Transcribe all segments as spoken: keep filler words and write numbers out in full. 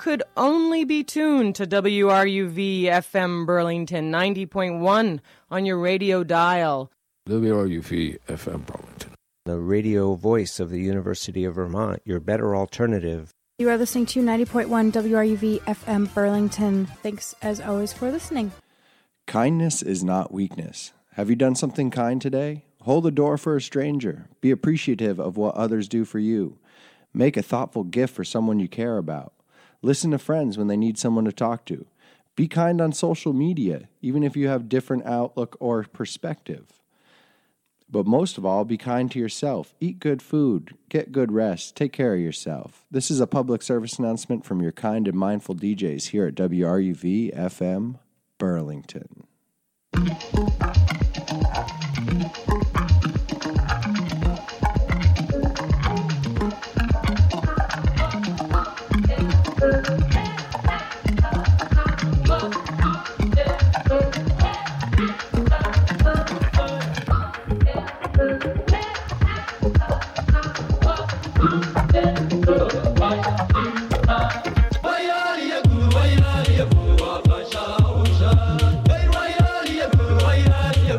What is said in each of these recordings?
could only be tuned to W R U V F M Burlington ninety point one on your radio dial. W R U V F M Burlington, the radio voice of the University of Vermont, your better alternative. You are listening to ninety point one W R U V F M Burlington. Thanks, as always, for listening. Kindness is not weakness. Have you done something kind today? Hold the door for a stranger. Be appreciative of what others do for you. Make a thoughtful gift for someone you care about. Listen to friends when they need someone to talk to. Be kind on social media, even if you have different outlook or perspective. But most of all, be kind to yourself. Eat good food. Get good rest. Take care of yourself. This is a public service announcement from your kind and mindful D Js here at W R U V F M Burlington. Yeah.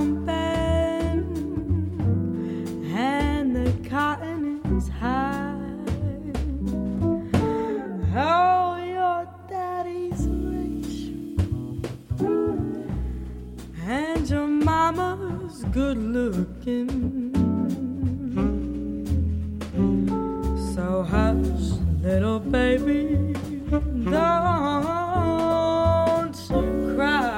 jumping and the cotton is high. Oh, your daddy's rich and your mama's good looking. So hush, little baby, don't you cry.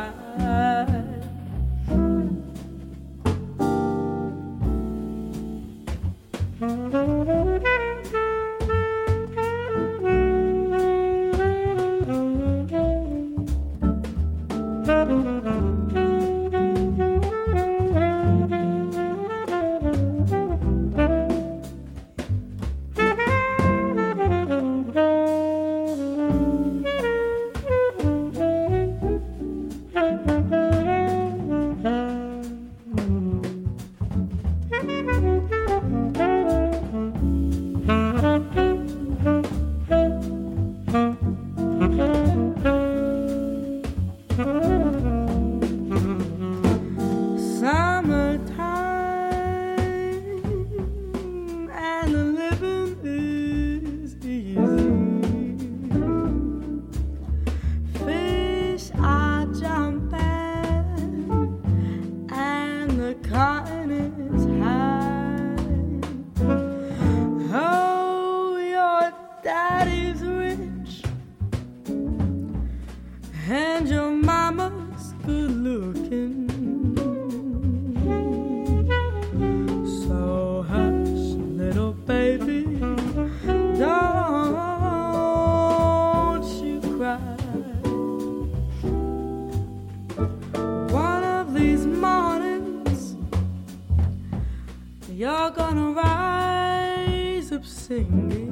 You're gonna rise up singing,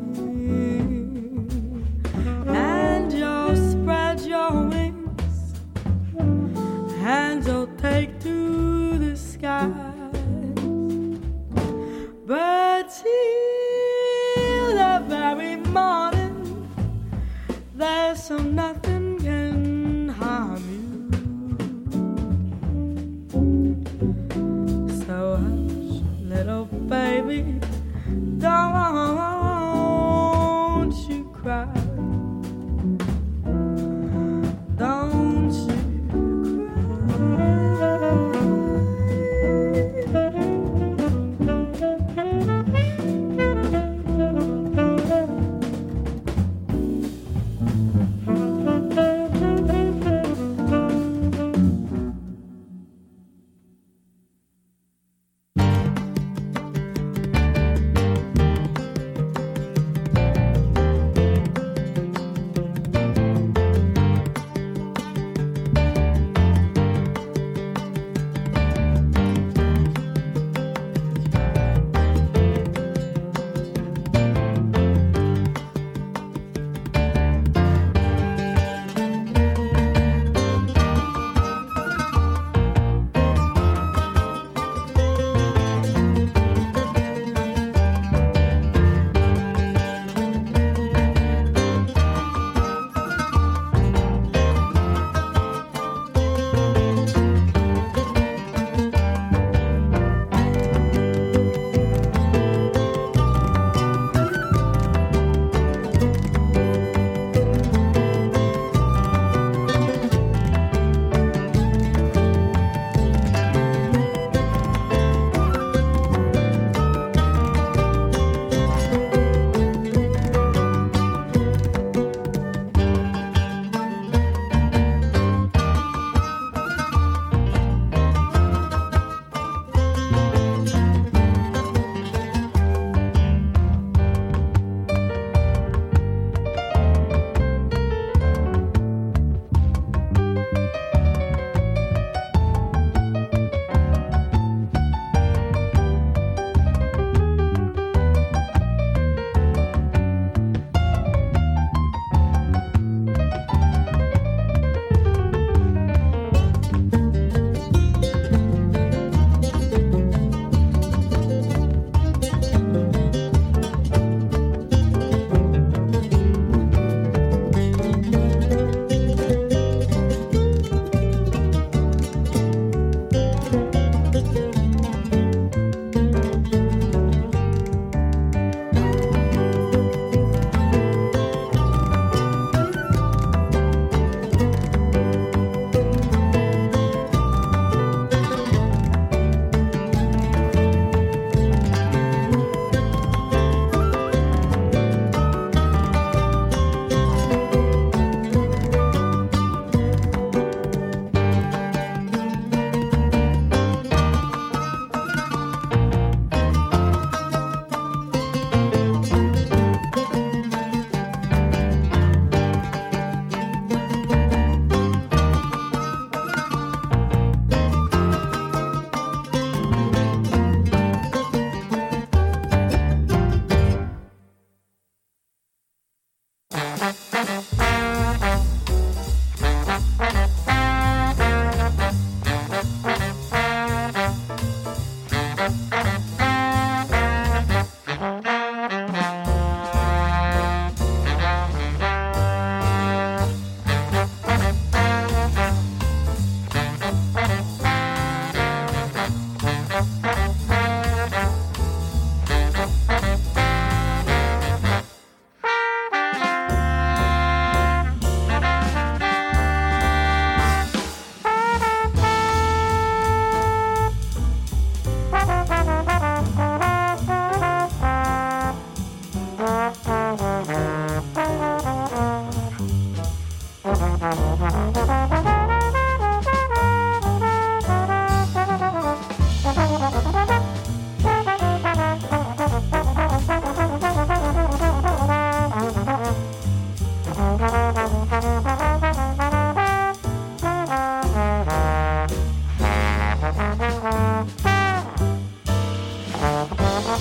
and you'll spread your wings, and you'll take to the skies. But till the very morning, there's so nothing can harm you. So hush, little baby, don't you cry. Don't you cry.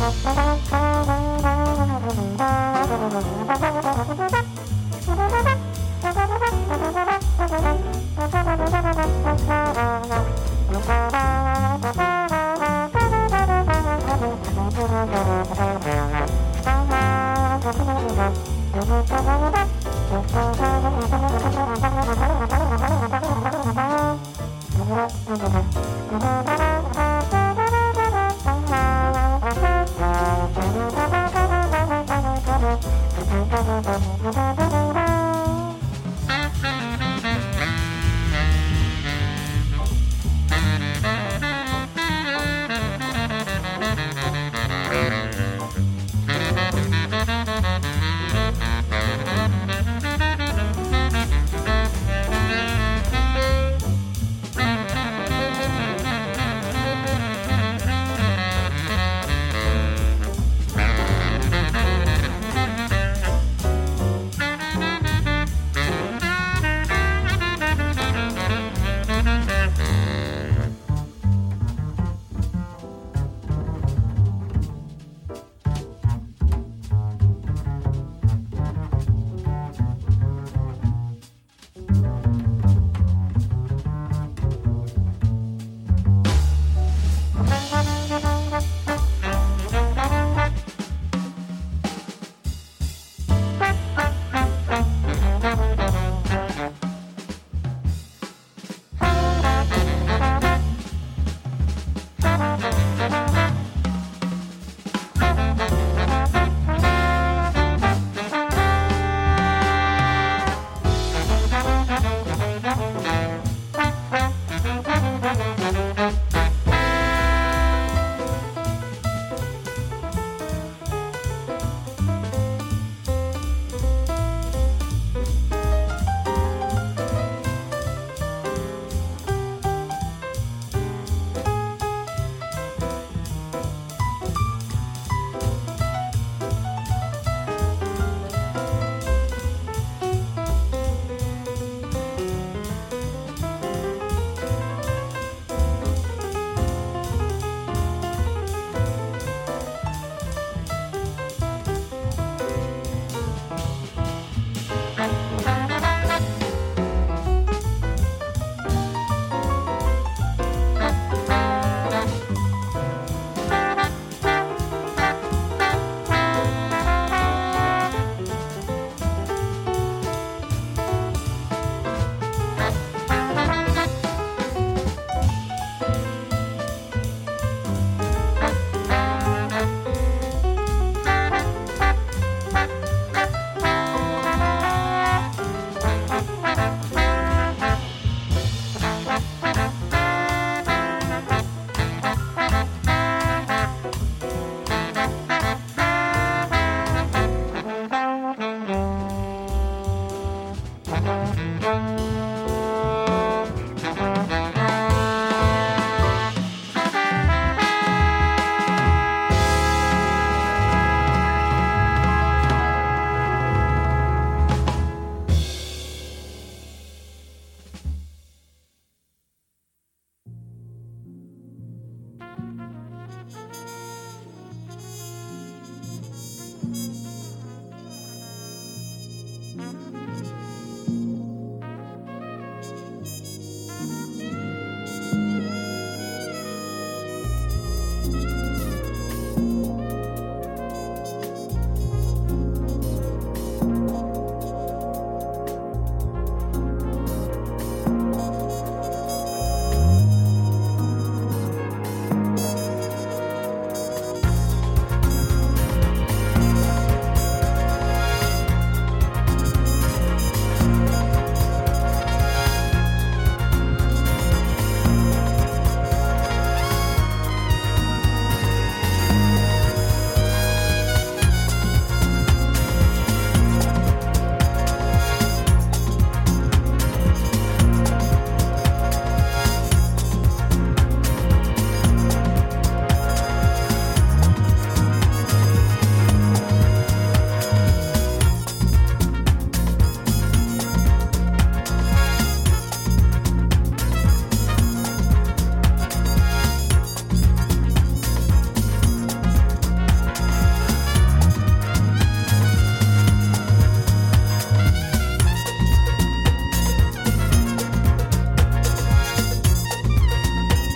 you.